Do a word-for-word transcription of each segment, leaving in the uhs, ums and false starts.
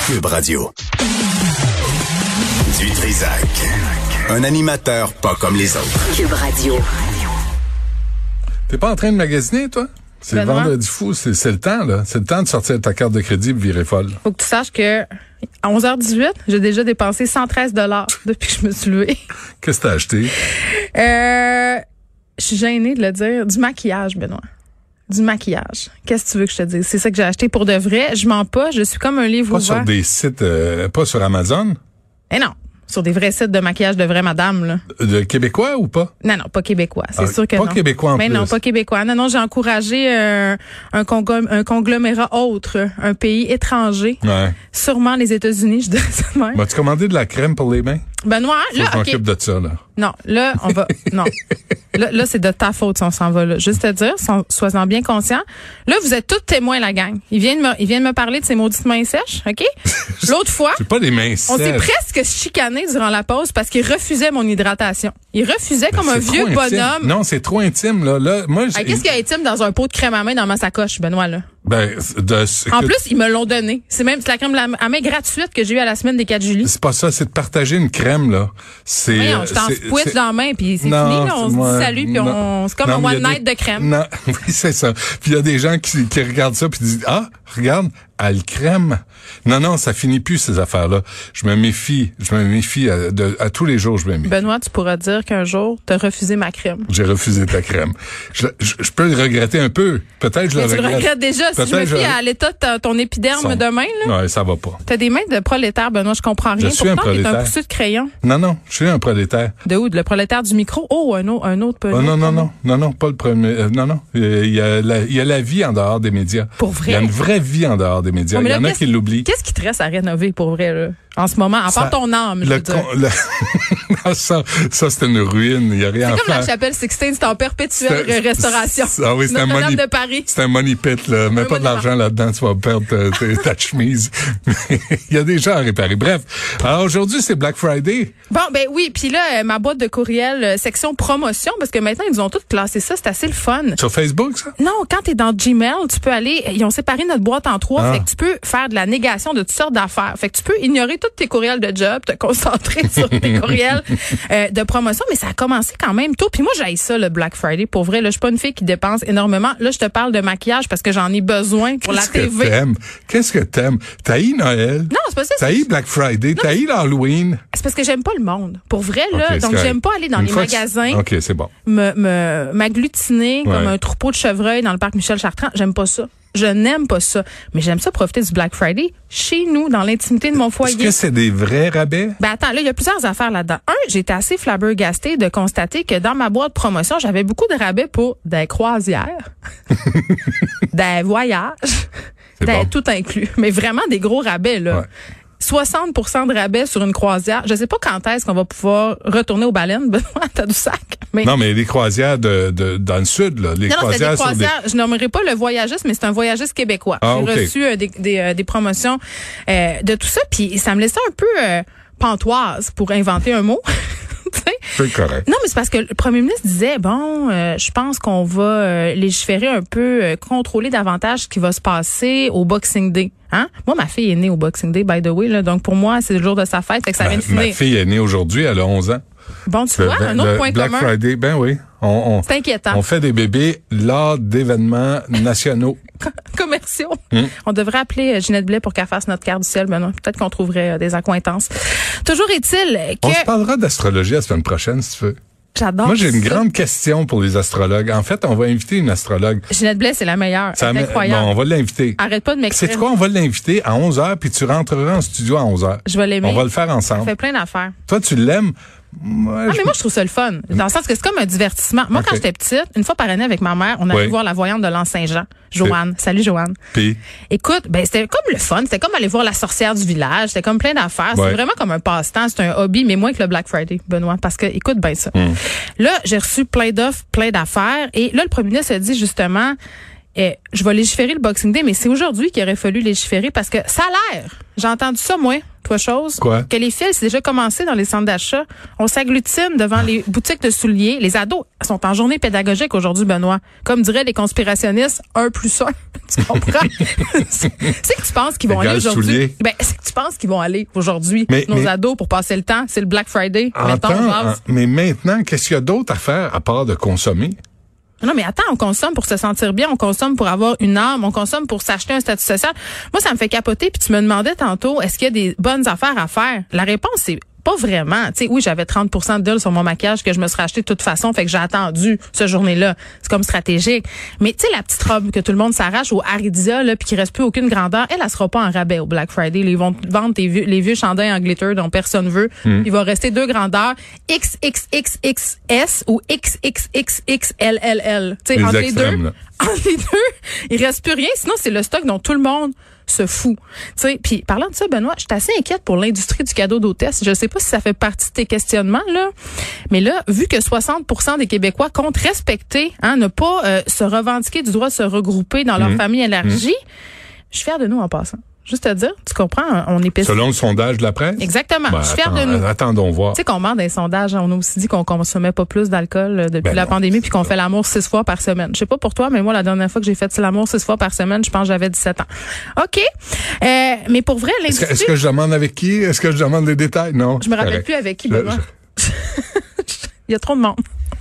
Cube Radio. Du Trizac. Un animateur pas comme les autres. Cube Radio. T'es pas en train de magasiner, toi? C'est Ben le vendredi fou, c'est, c'est le temps, là. C'est le temps de sortir ta carte de crédit et virer folle. Faut que tu saches que à onze heures dix-huit, j'ai déjà dépensé cent treize dollars depuis que je me suis levée. Qu'est-ce que t'as acheté? Euh, je suis gênée de le dire. Du maquillage, Benoît. Du maquillage. Qu'est-ce que tu veux que je te dise? C'est ça que j'ai acheté pour de vrai. Je mens pas. Je suis comme un livre Pas ouvert. sur des sites, euh, pas sur Amazon? Eh non. Sur des vrais sites de maquillage de vraie madame, là. De Québécois ou pas? Non, non, pas québécois. C'est Ah, sûr que pas non. québécois en Mais plus. non, pas québécois. Non, non, j'ai encouragé euh, un, conglom- un conglomérat autre, un pays étranger. Ouais. Sûrement les États-Unis, je dirais ça de même. M'as-tu commandé de la crème pour les mains? Benoît, Faut là, que je OK. m'occupe de ça, là. Non, là, on va. Non. Là, là c'est de ta faute si on s'en va là. Juste te dire, so- sois-en bien conscient. Là, vous êtes tous témoins, la gang. Ils viennent me, ils viennent me parler de ces maudites mains sèches, OK? L'autre fois, J'ai pas des mains on s'est sèches. presque chicané durant la pause parce qu'il refusait mon hydratation. Il refusait comme un C'est vieux trop intime. bonhomme. Non, c'est trop intime, là. Là, moi, j'ai- Hey, qu'est-ce qu'il y a intime dans un pot de crème à main dans ma sacoche, Benoît, là? ben, de, En que- plus, ils me l'ont donné. C'est même c'est la crème à main gratuite que j'ai eue à la semaine des quatre juillet. c'est pas ça, c'est de partager une crème, là. C'est, Voyons, je t'en c'est- switch c'est- dans la main, puis c'est Non, fini, là, on se ouais, dit salut, puis non. on, c'est comme Non, un mais one il y a night des- de crème. Non, oui, c'est ça. Puis il y a des gens qui, qui regardent ça puis disent, ah, regarde, elle crème. Non, non, ça finit plus, ces affaires-là. Je me méfie, je me méfie à, de, à tous les jours, je me méfie. Benoît, tu pourras dire qu'un jour, t'as refusé ma crème. J'ai refusé ta crème. Je, je, je peux le regretter un peu. Peut-être je le Mais tu le regrette. regrettes déjà. Si je me Peut-être fie je- à l'état de ta- ton épiderme Son- demain, là, Ouais, ça va pas. t'as des mains de prolétaire, Benoît, je comprends rien. Je suis un Pourtant, t'es un prolétaire. poussu de crayon. Non, non, je suis un prolétaire. De où? De le prolétaire du micro? Oh, un autre, un autre. Oh, non, non, non, non, non, pas le premier. euh, non, non. Il y a la, il y a la vie en dehors des médias. Pour vrai? Il y a une vraie vie en dehors des médias. Ouais, mais il y là, en a qu'est-ce- qui l'oublient. Qu'est-ce qui te reste à rénover pour vrai, là? En ce moment, à Ça- part ton âme, je Le veux dire. con- le- Non, ça, ça c'est une ruine. Il y a rien C'est à comme faire. la chapelle Sixtine, c'est en perpétuelle C'est- restauration. c'est- Ah oui, c'est un Notre-Dame money, de Paris. c'est un money pit, là. Mets Un pas de monument. l'argent là-dedans, tu vas perdre ta, ta- ta chemise. Il y a des gens à réparer. Bref. Alors aujourd'hui, c'est Black Friday. Bon, ben oui, puis là, euh, ma boîte de courriel, euh, section promotion, parce que maintenant, ils ont toutes classé ça, c'est assez le fun. Sur Facebook, ça? Non, quand t'es dans Gmail, tu peux aller, ils ont séparé notre boîte en trois, Ah. fait que tu peux faire de la négation de toutes sortes d'affaires. Fait que tu peux ignorer tous tes courriels de job, te concentrer sur tes courriels euh, de promotion, mais ça a commencé quand même tôt. Puis moi, j'haïs ça, le Black Friday. Pour vrai, là, je suis pas une fille qui dépense énormément. Là, je te parle de maquillage parce que j'en ai besoin pour la Qu'est-ce T que V. t'aimes? Qu'est-ce que t'aimes? T'haïs Noël? Non, c'est pas ça. T'haïs Black Friday? T'haïs l'Halloween? C'est parce que j'aime pas le monde. Pour vrai, là. Ok, c'est donc, correct. j'aime pas aller dans Une les fois que- magasins. OK, c'est bon. me me m'agglutiner Ouais. comme un troupeau de chevreuils dans le parc Michel Chartrand, j'aime pas ça. Je n'aime pas ça, mais j'aime ça profiter du Black Friday chez nous dans l'intimité de mon Est-ce foyer. que c'est des vrais rabais? Ben attends, là il y a plusieurs affaires là-dedans. Un, j'étais assez flabbergastée de constater que dans ma boîte de promotion, j'avais beaucoup de rabais pour des croisières, des voyages, C'est des bon. tout inclus, mais vraiment des gros rabais là. Ouais. soixante pour cent de rabais sur une croisière. Je sais pas quand est-ce qu'on va pouvoir retourner aux baleines, Benoît, à Tadoussac. Mais Non, mais les croisières de, de dans le sud, là. Les non, non, c'était croisières des sur des... croisières. Je nommerai pas le voyagiste, mais c'est un voyagiste québécois. Ah, J'ai ok. reçu euh, des, des, euh, des promotions euh, de tout ça, puis ça me laissait un peu euh, pantoise pour inventer un mot. Tu sais? C'est correct. Non, mais c'est parce que le premier ministre disait, bon, euh, je pense qu'on va euh, légiférer un peu, euh, contrôler davantage ce qui va se passer au Boxing Day. Hein? Moi, ma fille est née au Boxing Day, by the way. Là, donc, pour moi, c'est le jour de sa fête, fait que ça Ma, vient de ma finir. fille est née aujourd'hui, elle a onze ans. Bon, tu Le- vois, un le autre point Black commun. Friday, ben oui. On, on, C'est inquiétant. on fait des bébés lors d'événements nationaux. Commerciaux. Hmm. On devrait appeler euh, Ginette Blais pour qu'elle fasse notre carte du ciel. Ben non, peut-être qu'on trouverait euh, des accointances. Toujours est-il On que se parlera d'astrologie la semaine prochaine, si tu veux. j'adore Moi, j'ai une ça. grande question pour les astrologues. En fait, on va inviter une astrologue. Ginette Blais, c'est la meilleure. Ça C'est met- incroyable. Bon, on va l'inviter. Arrête pas de m'écrire. C'est quoi? On va l'inviter à onze heures, puis tu rentreras en studio à onze heures. Je vais l'aimer. On va le faire Ça ensemble. fait plein d'affaires. Toi, tu l'aimes? Moi, Ah, je- mais moi, je trouve ça le fun. Dans le sens que c'est comme un divertissement. Moi, quand Ok. j'étais petite, une fois par année avec ma mère, on allait Oui. voir la voyante de l'An Saint-Jean. Joanne. Salut, Joanne. Puis, Écoute, ben c'était comme le fun. C'était comme aller voir la sorcière du village. C'était comme plein d'affaires. Ouais. C'est vraiment comme un passe-temps. C'est un hobby, mais moins que le Black Friday, Benoît. Parce que, écoute bien ça. Hmm. Là, j'ai reçu plein d'offres, plein d'affaires. Et là, le premier ministre a dit justement, eh, je vais légiférer le Boxing Day, mais c'est aujourd'hui qu'il aurait fallu légiférer parce que ça a l'air. J'ai entendu ça, moi. toi chose? Quoi? Que les fils, c'est déjà commencé dans les centres d'achat. On s'agglutine devant les boutiques de souliers. Les ados sont en journée pédagogique aujourd'hui, Benoît. Comme diraient les conspirationnistes, un plus un. Tu comprends? c'est que tu penses qu'ils vont Égal aller aujourd'hui. soulier. Ben, c'est que tu penses qu'ils vont aller aujourd'hui, Mais- nos mais- ados, pour passer le temps. C'est le Black Friday. Mettons, Attends, on jase. mais maintenant, qu'est-ce qu'il y a d'autre à faire à part de consommer? Non, mais attends, on consomme pour se sentir bien, on consomme pour avoir une âme, on consomme pour s'acheter un statut social. Moi, ça me fait capoter. Puis tu me demandais tantôt, est-ce qu'il y a des bonnes affaires à faire? La réponse, c'est pas vraiment. Tu sais, oui, j'avais trente pour cent de deal sur mon maquillage que je me serais acheté de toute façon, fait que j'ai attendu ce journée-là. C'est comme stratégique. Mais tu sais, la petite robe que tout le monde s'arrache au Aridia, là, puis qui reste plus aucune grandeur, elle, elle sera pas en rabais au Black Friday. Ils vont vendre tes vieux, les vieux chandails en glitter dont personne veut. Mm. Il va rester deux grandeurs, X X X X S ou X X X X L L L. Tu sais, Les entre les extrêmes, deux. là. Entre les deux, il reste plus rien. Sinon, c'est le stock dont tout le monde se fout. Tu sais, puis parlant de ça, Benoît, je suis assez inquiète pour l'industrie du cadeau d'hôtesse. Je sais pas si ça fait partie de tes questionnements, là. Mais là, vu que soixante pour cent des Québécois comptent respecter, hein, ne pas euh, se revendiquer du droit de se regrouper dans leur Mmh. famille élargie, je suis fière de nous en passant. Juste à dire, tu comprends, on est pessimiste. Selon le sondage de la presse? Exactement. Ben, je suis fière attends, de nous. Attendons voir. Tu sais qu'on ment dans les sondages, on a aussi dit qu'on consommait pas plus d'alcool euh, depuis Ben la non. pandémie puis qu'on fait l'amour six fois par semaine. Je sais pas pour toi, mais moi, la dernière fois que j'ai fait l'amour six fois par semaine, je pense que j'avais dix-sept ans. OK. Euh, mais pour vrai, Est-ce que, l'industrie... est-ce que je demande avec qui? Est-ce que je demande les détails? Non. Je me rappelle Correct. plus avec qui, Je- Benoît. Il y a trop de monde.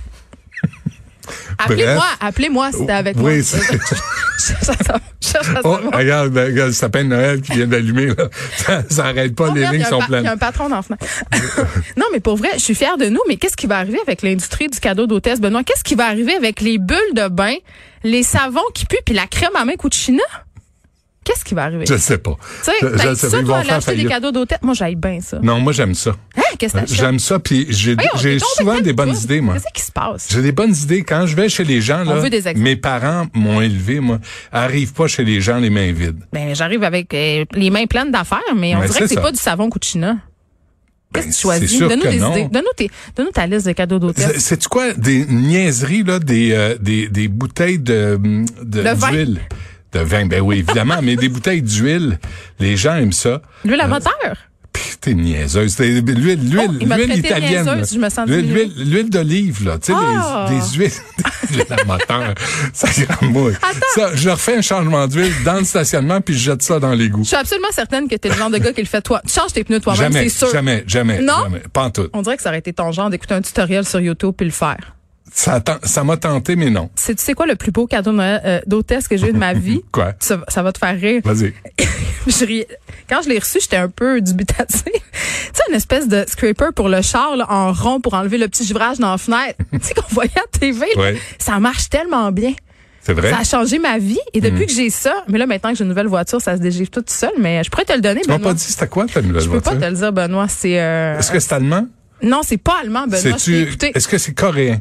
Bref. Appelez-moi, appelez-moi si t'es avec moi. Oui, c'est- Je cherche à savoir- je cherche à Oh, savoir. regarde, regarde, le sapin de Noël qui vient d'allumer, là. Ça, ça arrête pas, Oh, les merde, il y lignes a un sont pa- Il y a pleines. un patron dans la fenêtre. Non, mais pour vrai, je suis fière de nous. Mais qu'est-ce qui va arriver avec l'industrie du cadeau d'hôtesse, Benoît? Qu'est-ce qui va arriver avec les bulles de bain, les savons qui puent, puis la crème à main Cucina? Qu'est-ce qui va arriver? Je sais pas. Tu sais, Je- je t'as sais ça, pas, ils toi, vont aller faire acheter des faillite. cadeaux d'hôtesse? Moi, j'aille bien ça. Non, moi, j'aime ça. Hein? Qu'est-ce que t'achètes? J'aime ça, puis j'ai Voyons, j'ai t'es donc souvent bête, des bonnes toi. idées, moi. Qu'est-ce qui se passe? J'ai des bonnes idées. Quand je vais chez les gens, On là, veut des exemples. mes parents m'ont élevé, moi. Arrive pas chez les gens les mains vides. Ben, j'arrive avec euh, les mains pleines d'affaires, mais on Ben, dirait c'est que c'est ça. pas du savon Cucina. Qu'est-ce Ben, que tu choisis? c'est sûr Donne-nous que des non. idées. Donne-nous, tes, donne-nous ta liste de cadeaux d'hôtesse. C'est-tu quoi? Des niaiseries, là, des, euh, des, des bouteilles de, de, Le vin. d'huile. De vin, ben oui, évidemment, mais des bouteilles d'huile. Les gens aiment ça. L'huile à moteur? Pff, T'es niaiseuse. T'es- L'huile, l'huile, Oh, il m'a l'huile traité de italienne. niaiseuse, là. je me sens L'huile, diminuée. l'huile, l'huile d'olive, là. Tu sais, Ah! des, des huiles, des huiles à moteur. Ça grand mouille. Ça, je refais un changement d'huile dans le stationnement puis je jette ça dans l'égout. Je suis absolument certaine que t'es le genre de gars qui le fait toi. Tu changes tes pneus toi-même, Jamais, c'est sûr. jamais, jamais, Non? jamais. Pas en tout. On dirait que ça aurait été ton genre d'écouter un tutoriel sur YouTube puis le faire. Ça, ten- ça m'a tenté, mais non. C'est, tu sais quoi le plus beau cadeau de Noël, euh, d'hôtesse que j'ai eu de ma vie? Quoi? Ça, ça va te faire rire. Vas-y. Je riais. Quand je l'ai reçu, j'étais un peu dubitative. Tu sais, une espèce de scraper pour le char là, en rond pour enlever le petit givrage dans la fenêtre. Tu sais qu'on voyait à T V. là. Ouais. Ça marche tellement bien. C'est vrai? Ça a changé ma vie. Et depuis que j'ai ça, mais là, maintenant que j'ai une nouvelle voiture, ça se dégivre tout seul. Mais je pourrais te le donner, Tu m'as Benoît. pas dit c'était quoi ta nouvelle Je peux pas voiture? te le dire, Benoît. C'est euh, Est-ce que c'est allemand? non, c'est pas allemand, Benoît. Je t'ai C'est-tu, écouté. est-ce que c'est coréen?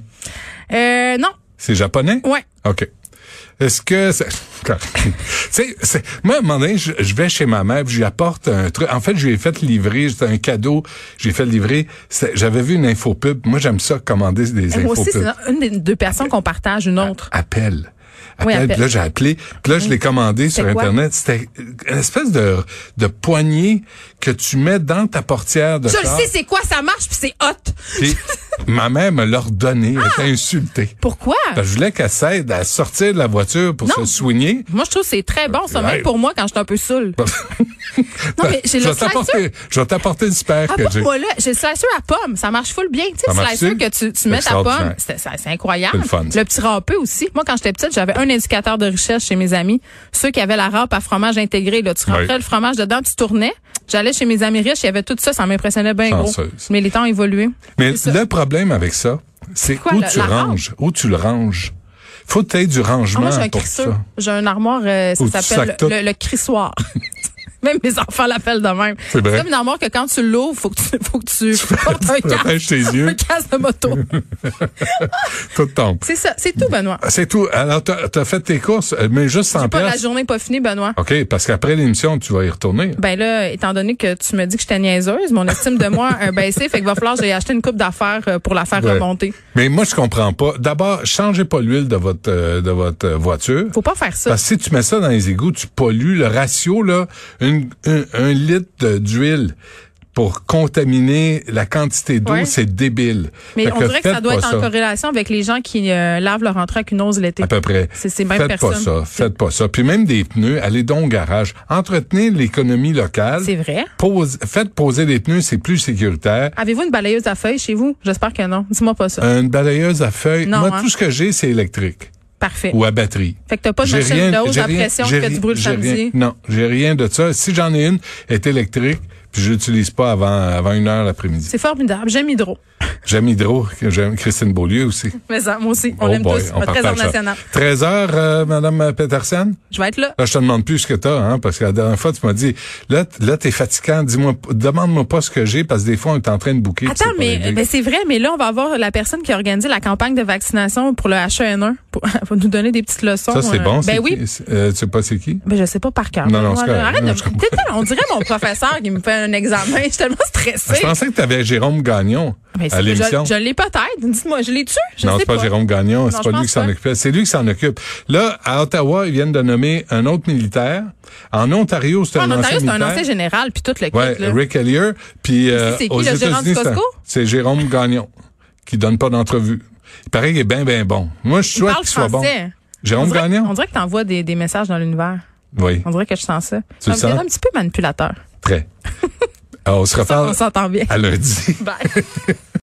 Euh, non. C'est japonais? Ouais. OK. Est-ce que c'est correct. Tu sais, c'est moi à un moment donné, je, je vais chez ma mère, puis je lui apporte un truc. En fait, je lui ai fait livrer, c'était un cadeau, j'ai fait livrer. C'était- J'avais vu une infopub. Moi, j'aime ça commander des Moi aussi, infopubs. c'est une des deux personnes qu'on partage, une autre. Appel. Oui, Appel. appel. Puis là, j'ai appelé. Puis là, je l'ai commandé sur C'était quoi? Internet. C'était une espèce de, de poignée que tu mets dans ta portière de Je le char. sais, c'est quoi, ça marche, puis c'est hot. Puis ma mère me l'a redonné. Elle était insultée. Pourquoi? Parce que je voulais qu'elle s'aide à sortir de la voiture pour Non. se soigner. Moi, je trouve que c'est très bon, ça, Ouais. même pour moi, quand je suis un peu saoule. Non, mais j'ai je le vais t'apporter, slicer. je vais t'apporter le super Ah, que bon, j'ai. moi, là, j'ai le slicer à pomme. Ça marche full bien. Tu sais, Ça le marche-tu? slicer que tu, tu mets ta pomme, Extraordinaire. c'est, c'est, c'est incroyable. C'est le fun, ça. Le petit râpé aussi. Moi, quand j'étais petite, j'avais un indicateur de richesse chez mes amis. Ceux qui avaient la râpe à fromage intégré, là. Tu rentrais Oui. le fromage dedans, tu tournais. J'allais chez mes amis riches, il y avait tout ça, ça m'impressionnait bien gros. Chanceuse. Mais les temps ont évolué. Mais C'est ça. le problème avec ça, c'est quoi, où le- tu la ranges. Où tu le ranges. Faut que tu aies du Ah, rangement moi, j'ai un pour crisseux. ça. J'ai un armoire, euh, ça Où tu s'appelle sacs tout. le, le, le crissoir. Même mes enfants l'appellent de même. C'est vrai. comme une armoire que quand tu l'ouvres, faut que tu, faut que tu, portes un casque. protèges tes yeux. Un casque de moto. Tout tombe. C'est ça. C'est tout, Benoît. C'est tout. Alors, t'as as fait tes courses, euh, mais juste cent J'ai pas la piastres. journée pas finie, Benoît. OK, parce qu'après l'émission, tu vas y retourner. Ben là, étant donné que tu me dis que j'étais niaiseuse, mon estime de moi a baissé, fait qu'il va falloir que j'aille acheter une coupe d'affaires euh, pour la faire Ouais. remonter. Mais moi, je comprends pas. D'abord, changez pas l'huile de votre euh, de votre euh, voiture. Faut pas faire ça. Parce que si tu mets ça dans les égouts, tu pollues le ratio, là. Une une, un, un litre d'huile pour contaminer la quantité d'eau, ouais. c'est débile. Mais fait on que dirait que ça doit être ça. en corrélation avec les gens qui euh, lavent leur entrecunose l'été. À peu près. C'est ces mêmes Faites personnes. pas ça. Faites pas ça. Puis même des pneus, allez donc au garage. Entretenez l'économie locale. C'est vrai. Pose, faites poser des pneus, c'est plus sécuritaire. Avez-vous une balayeuse à feuilles chez vous? J'espère que non. Dis-moi pas ça. Une balayeuse à feuilles. Non, Moi, hein? tout ce que j'ai, c'est électrique. Parfait. Ou à batterie. Fait que t'as pas de J'ai machine rien- de hausse j'ai à rien- pression j'ai que rien- tu brûles j'ai samedi. rien- Non, j'ai rien de ça. Si j'en ai une, elle est électrique, puis je l'utilise pas avant, avant une heure l'après-midi. C'est formidable. J'aime Hydro. J'aime Hydro, que j'aime Christine Beaulieu aussi. Mais ça, moi aussi. On Oh l'aime boy, tous. on Notre trésor partage ça. national. treize heures, euh, Madame Petersen? Je vais être là. Là, je te demande plus ce que t'as, hein, parce que la dernière fois, tu m'as dit, là, t- là, t'es fatigant, dis-moi, demande-moi pas ce que j'ai, parce que des fois, on est en train de bouquer. puis Attends, c'est pas mais réglé. ben, c'est vrai, mais là, on va avoir la personne qui a organisé la campagne de vaccination pour le H un N un. Pour, pour nous donner des petites leçons. Ça, c'est euh, bon. Ben c'est oui. qui? C'est- Euh, tu sais pas c'est qui? Ben, je sais pas par cœur. Non, non, Moi, c'est là, correct. arrête Non, de je comprends. T'es tellement- on dirait mon professeur qui me fait un examen. Je suis tellement stressée. Je pensais que t'avais Jérôme Gagnon Ben, à c'est- l'émission. Je, je l'ai peut-être. Dites-moi, je l'ai-tu? Je non, sais c'est pas, Jérôme Gagnon, Non, c'est je pas lui pense qui s'en pas. occupait. C'est lui qui s'en occupe. Là, à Ottawa, ils viennent de nommer un autre militaire. En Ontario, c'est En un Ontario, ancien c'est un militaire. ancien général, puis tout le kit, Ouais, là. Rick Hellier. Puis euh, c'est qui, aux le gérant du États-Unis, c'est un- Costco? c'est Jérôme Gagnon qui donne pas d'entrevue. Il paraît qu'il est bien, bien bon. Moi, je Il souhaite parle qu'il soit bon. français. On Jérôme dirait, Gagnon? on dirait que t'envoies des, des messages dans l'univers. Oui, On dirait que je sens ça. Tu le Donc, il est sens? un petit peu manipulateur. très. Alors, on se Ça, reparle on s'entend bien. à lundi. Bye.